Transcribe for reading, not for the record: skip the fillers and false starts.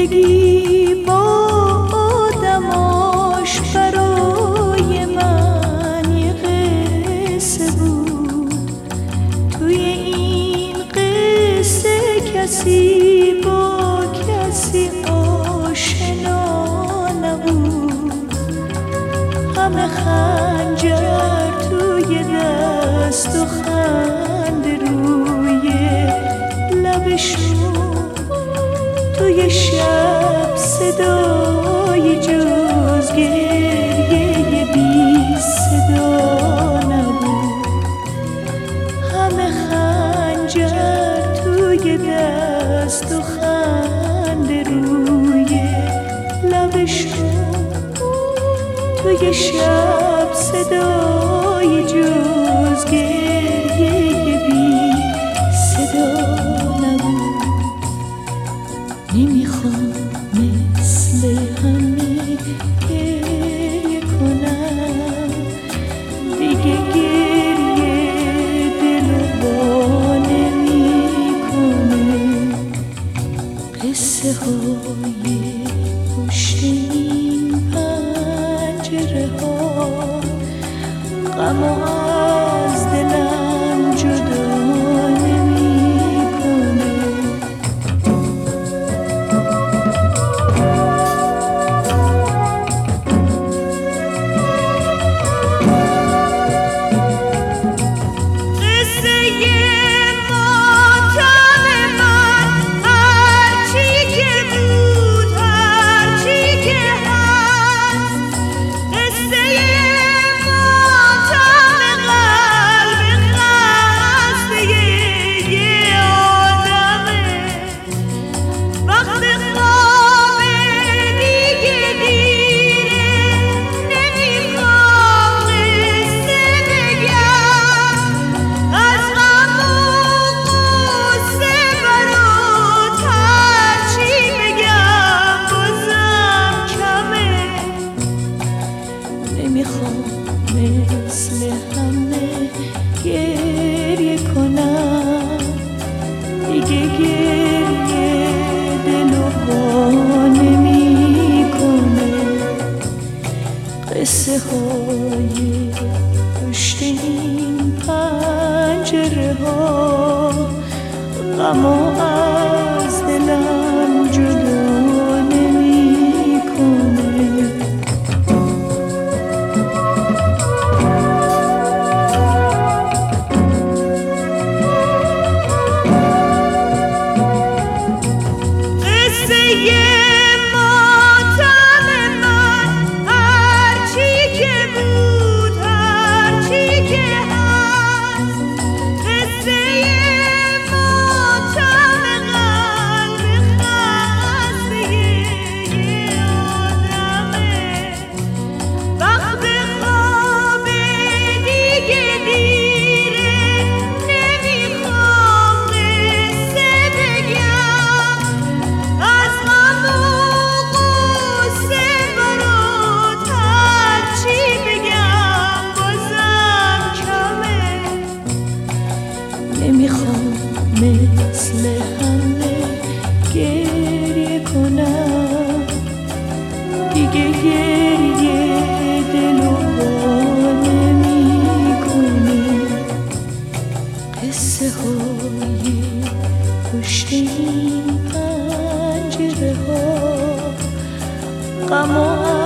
زندگی با آدماش برای من یه قصه بود. توی این قصه کسی با کسی آشنا نبود. همه خنجر توی دست و خنده روی لبشون. توی شب صدای جز گریه بی صدا نبود. همه خنجر توی دست و خنده روی لبشون. توی شب صدای جز گریه بی صدا نبود. نمیخوام مثل همه گریه کنم دیگه. گریه دل وا نمیکنه. قصه های پشت این پنجره ها غم از دلم جدا مثل همه گریه کنم دیگه. گریه دلو وا نمیکنه. قصه های پشت این پنجره ها غم از دلم جدا نمیکنه. نمیخوام مثل همه گریه کنم دیگه. گریه دلو وا نمیکنه. قصه های پشت این پنجره ها غم